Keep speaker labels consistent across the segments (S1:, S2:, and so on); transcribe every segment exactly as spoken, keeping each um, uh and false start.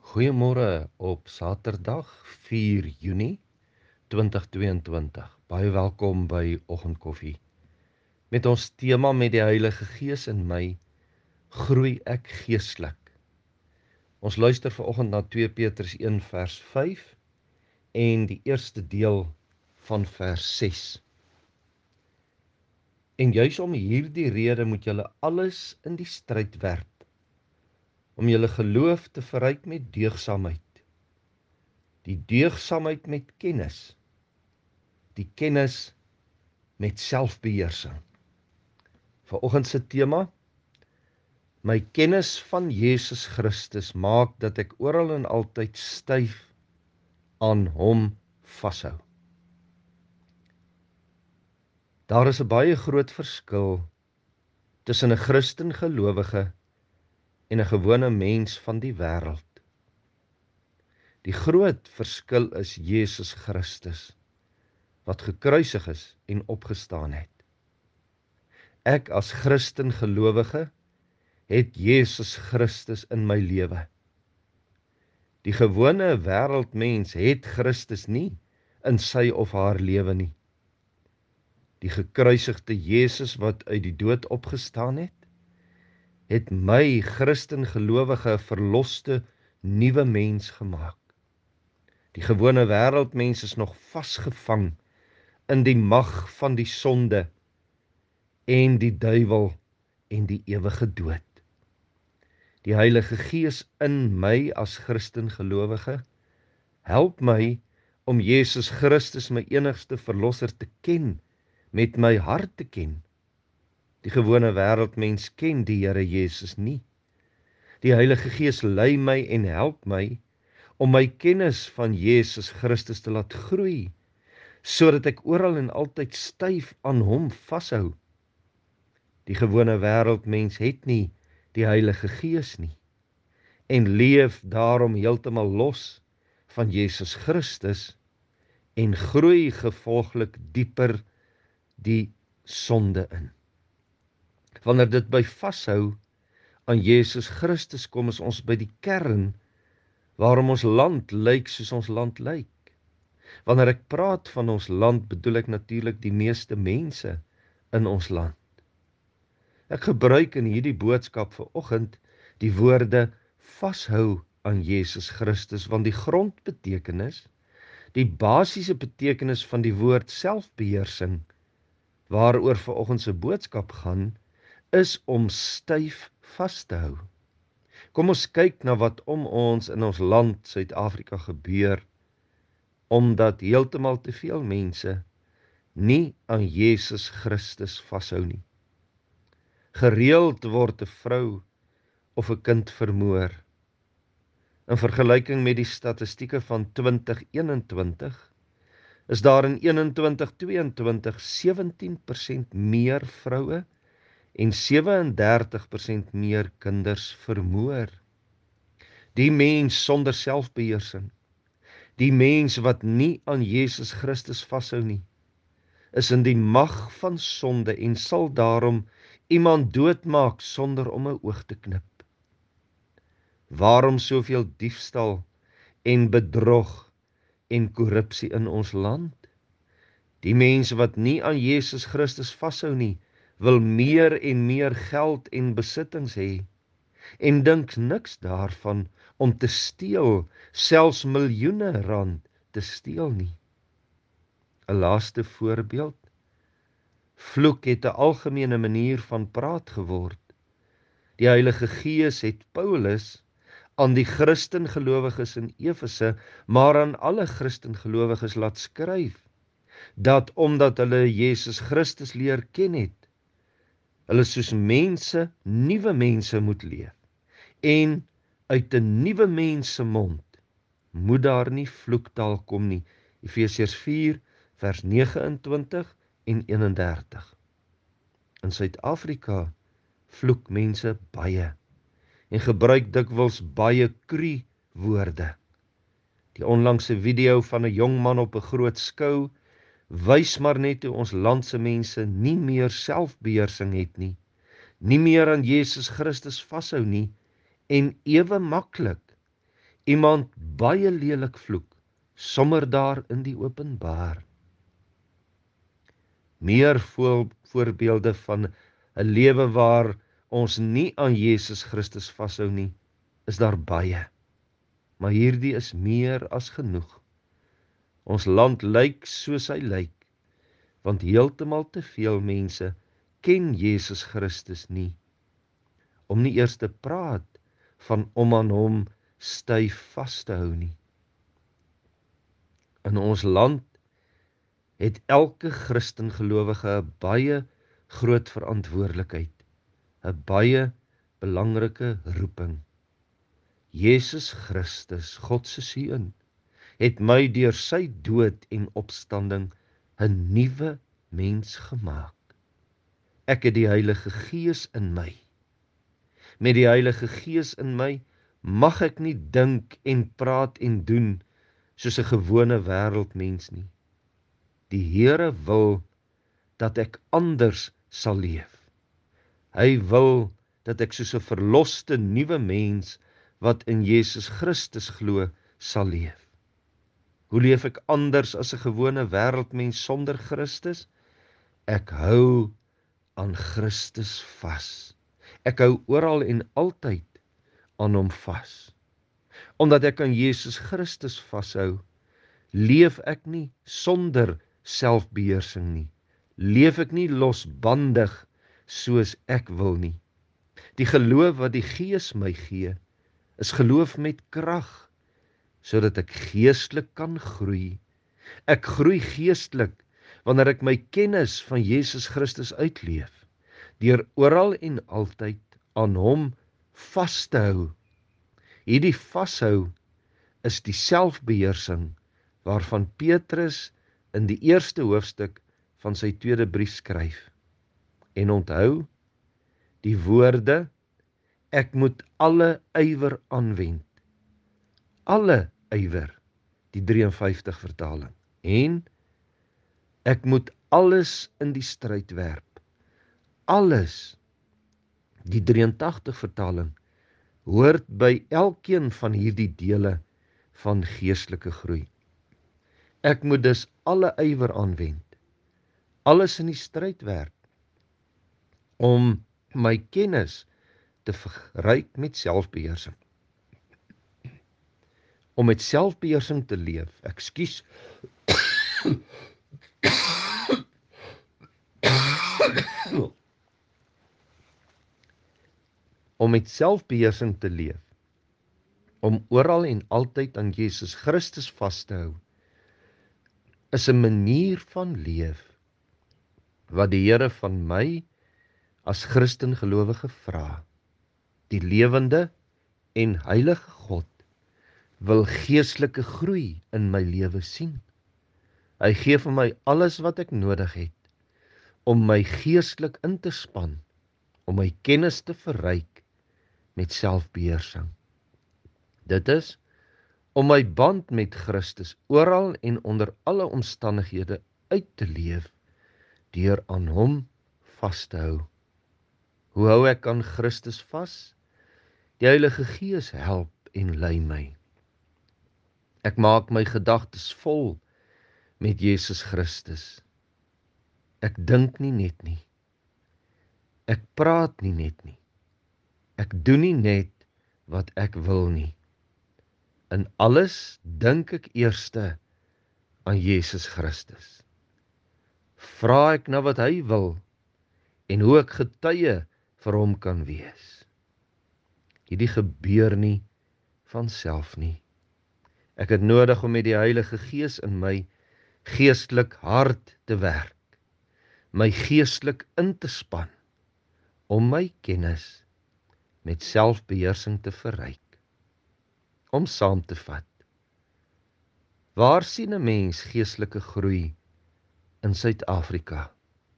S1: Goeiemôre op Saterdag vier Junie twintig tweeëntwintig. Baie welkom by Oggendkoffie. Met ons tema met die Heilige Gees in my, groei ek geestelik. Ons luister vanoggend na twee Petrus een vers vyf en die eerste deel van vers ses. En juis om hierdie rede moet julle alles in die stryd werp, om julle geloof te verryk met deugsaamheid, die deugsaamheid met kennis, die kennis met selfbeheersing. Vanoggend se tema: my kennis van Jesus Christus maak dat ek oral en altyd styf aan hom vashou. Daar is 'n baie groot verskil tussen 'n Christen gelowige en 'n gewone mens van die wêreld. Die groot verskil is Jesus Christus, wat gekruisig is en opgestaan het. Ek as Christen gelowige het Jesus Christus in my lewe. Die gewone wêreldmens het Christus nie in sy of haar lewe nie. Die gekruisigde Jesus wat uit die dood opgestaan het, het my Christen gelowige verloste nuwe mens gemaak. Die gewone wêreldmens is nog vasgevang in die mag van die sonde en die duiwel en die ewige dood. Die Heilige Gees in my as Christen gelowige help my om Jesus Christus my enigste verlosser te ken, met my hart te ken. Die gewone wêreldmens ken die Here Jesus nie. Die Heilige Gees lei my en help my om my kennis van Jesus Christus te laat groei, sodat ek oral en altyd styf aan hom vashou. Die gewone wêreldmens het nie die Heilige Gees nie en leef daarom heeltemal los van Jesus Christus en groei gevolglik dieper die sonde in. Wanneer dit by vashou aan Jesus Christus kom, is ons by die kern waarom ons land lyk soos ons land lyk. Wanneer ek praat van ons land, bedoel ek natuurlik die meeste mense in ons land. Ek gebruik in hierdie boodskap vanoggend die woorde vashou aan Jesus Christus, want die grondbetekenis, die basiese betekenis van die woord selfbeheersing, waaroor vanoggend se boodskap gaan, is om styf vas te hou. Kom ons kyk na wat om ons in ons land Suid-Afrika gebeur, omdat heeltemal te veel mense nie aan Jesus Christus vashou nie. Gereeld word 'n vrou of 'n kind vermoor. In vergelyking met die statistieke van twintig eenentwintig is daar in eenentwintig tweeëntwintig sewentien persent meer vroue en sewe en dertig persent meer kinders vermoor. Die mens sonder selfbeheersing, die mens wat nie aan Jesus Christus vashou nie, is in die mag van sonde en sal daarom iemand doodmaak sonder om 'n oog te knip. Waarom soveel diefstal en bedrog en korrupsie in ons land? Die mense wat nie aan Jesus Christus vashou nie, wil meer en meer geld en besittings hê en dink niks daarvan om te steel, selfs miljoene rand te steel nie. 'n Laaste voorbeeld. Vloek het 'n algemene manier van praat geword. Die Heilige Gees het Paulus aan die Christen gelowiges in Efese, maar aan alle Christen gelowiges laat skryf, dat omdat hulle Jesus Christus leer ken het, hulle soos mense, nuwe mense moet leef, en uit 'n nuwe mens se mond moet daar nie vloektaal kom nie. Efesiërs vier vers nege en twintig en eenendertig. In Suid-Afrika vloek mense baie en gebruik dikwels baie cru woorde. Die onlangse video van 'n jong man op 'n groot skou wys maar net hoe ons landse mense nie meer selfbeheersing het nie, nie meer aan Jesus Christus vashou nie en ewe maklik iemand baie lelik vloek, sommer daar in die openbaar. Meer voor, voorbeelde van 'n lewe waar ons nie aan Jesus Christus vashou nie, is daar baie. Maar hierdie is meer as genoeg. Ons land lyk soos hy lyk, want heeltemal te veel mense ken Jesus Christus nie, om nie eers te praat van om aan hom styf vas te hou nie. In ons land het elke Christen gelowige 'n baie groot verantwoordelikheid, 'n baie belangrike roeping. Jesus Christus, God se seun, het my deur sy dood en opstanding 'n nuwe mens gemaak. Ek het die Heilige Gees in my. Met die Heilige Gees in my mag ek nie dink en praat en doen soos 'n gewone wêreldmens nie. Die Here wil dat ek anders sal leef. Hy wil dat ek soos 'n verloste nuwe mens wat in Jesus Christus glo, sal leef. Hoe leef ek anders as 'n gewone wêreldmens sonder Christus? Ek hou aan Christus vas. Ek hou oral en altyd aan hom vas. Omdat ek aan Jesus Christus vashou, leef ek nie sonder selfbeheersing nie. Leef ek nie losbandig soos ek wil nie. Die geloof wat die Gees my gee, is geloof met krag, sodat ek geestelik kan groei. Ek groei geestelik wanneer ek my kennis van Jesus Christus uitleef, deur oral en altyd aan hom vas te hou. Hierdie vashou is die selfbeheersing waarvan Petrus in die eerste hoofstuk van sy tweede brief skryf. En onthou die woorde, ek moet alle ywer aanwend. Alle ywer, die drieënvyftig vertaling. En ek moet alles in die stryd werp. Alles, die drieëntagtig vertaling, hoort by elkeen van hierdie dele van geestelike groei. Ek moet dus alle ywer aanwend, alles in die stryd werp, om my kennis te verryk met selfbeheersing. Om met selfbeheersing te leef, ekskuus, om met selfbeheersing te leef, om oral en altyd aan Jesus Christus vas te hou, is 'n manier van leef wat die Here van my as Christen gelowige vra. Die lewende en heilige God wil geestelike groei in my lewe sien. Hy gee vir my alles wat ek nodig het om my geestelik in te span, om my kennis te verryk met selfbeheersing. Dit is om my band met Christus oral en onder alle omstandighede uit te leef, deur aan hom vas te hou. Hoe hou ek aan Christus vas? Die Heilige Gees help en lei my. Ek maak my gedagtes vol met Jesus Christus. Ek dink nie net nie. Ek praat nie net nie. Ek doen nie net wat ek wil nie. In alles dink ek eerste aan Jesus Christus. Vra ek na wat hy wil en hoe ek getuie vir hom kan wees. Hierdie gebeur nie van self nie. Ek het nodig om met die Heilige Gees in my geestelik hard te werk, my geestelik in te span, om my kennis met selfbeheersing te verryk. Om saam te vat, waar sien 'n mens geestelike groei in Suid-Afrika?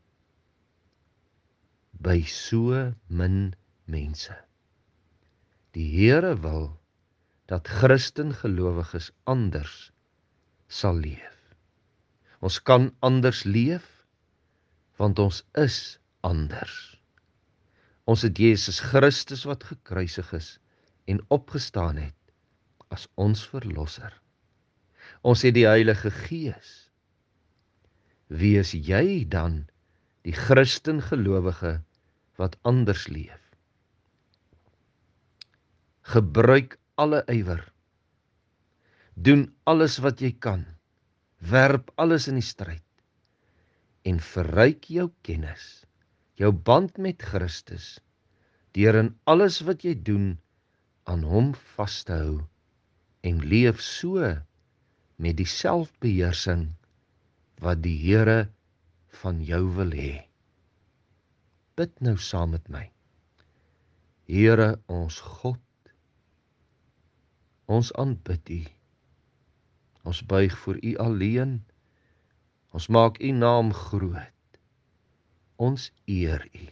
S1: By so min mense. Die Here wil dat Christen gelowiges anders sal leef. Ons kan anders leef, want ons is anders. Ons het Jesus Christus wat gekruisig is en opgestaan het, as ons verlosser. Ons het die Heilige Gees. Wie is jy dan, die Christen gelowige wat anders leef? Gebruik alle ywer. Doen alles wat jy kan. Werp alles in die stryd. En verryk jou kennis, jou band met Christus, deur in alles wat jy doen, aan hom vas te hou, en leef so met die selfbeheersing wat die Here van jou wil hê. Bid nou saam met my. Here ons God, ons aanbid U. Ons buig voor U alleen. Ons maak U naam groot. Ons eer U.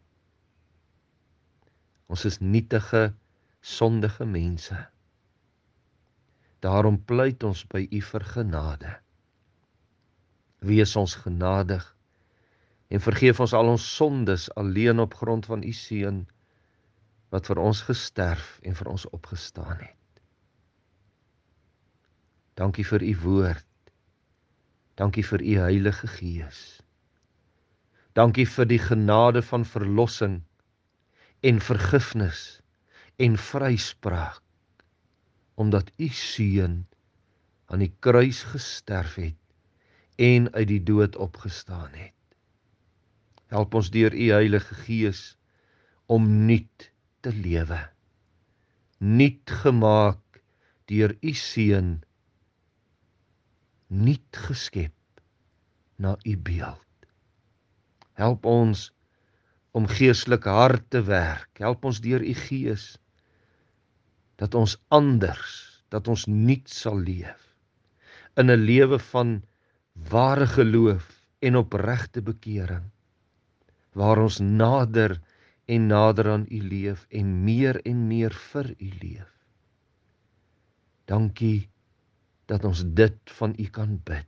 S1: Ons is nietige, sondige mense. Daarom pleit ons by U vir genade. Wees ons genadig en vergeef ons al ons sondes alleen op grond van U Seun wat vir ons gesterf en vir ons opgestaan het. Dankie vir U woord. Dankie vir U Heilige Gees. Dankie vir die genade van verlossing en vergifnis en vryspraak, omdat U Seun aan die kruis gesterf het en uit die dood opgestaan het. Help ons deur U Heilige Gees om nuut te lewe, nuut gemaak deur U Seun, nuut geskep na U beeld. Help ons om geestelik hard te werk. Help ons deur U Gees dat ons anders, dat ons nuut sal leef in 'n lewe van ware geloof en opregte bekering, waar ons nader en nader aan U leef en meer en meer vir U leef. Dankie dat ons dit van U kan bid.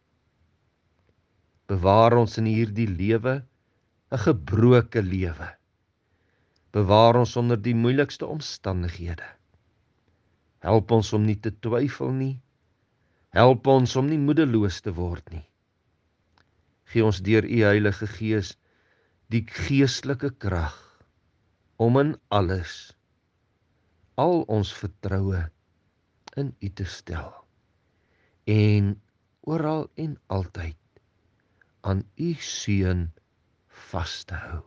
S1: Bewaar ons in hierdie lewe, 'n gebroke lewe. Bewaar ons onder die moeilikste omstandighede. Help ons om nie te twyfel nie. Help ons om nie moedeloos te word nie. Gee ons deur U Heilige Gees die geestelike krag om in alles al ons vertroue in U te stel en oral en altyd aan U Seun vas te hou.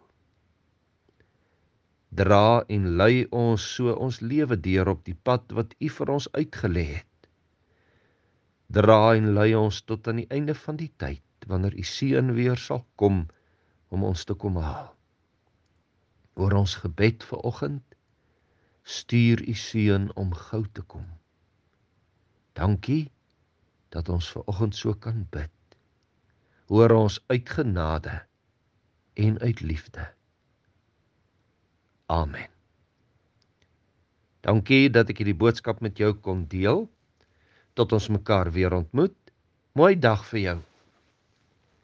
S1: Dra en lei ons so ons lewe deur op die pad wat U vir ons uitgelê het. Dra en lei ons tot aan die einde van die tyd, wanneer U Seun weer sal kom om ons te kom haal. Oor ons gebed vanoggend, stuur U Seun om gou te kom. Dankie dat ons vanoggend so kan bid. Hoor ons uit genade en uit liefde. Amen. Dankie dat ek hierdie boodskap met jou kon deel. Tot ons mekaar weer ontmoet. Mooi dag vir jou.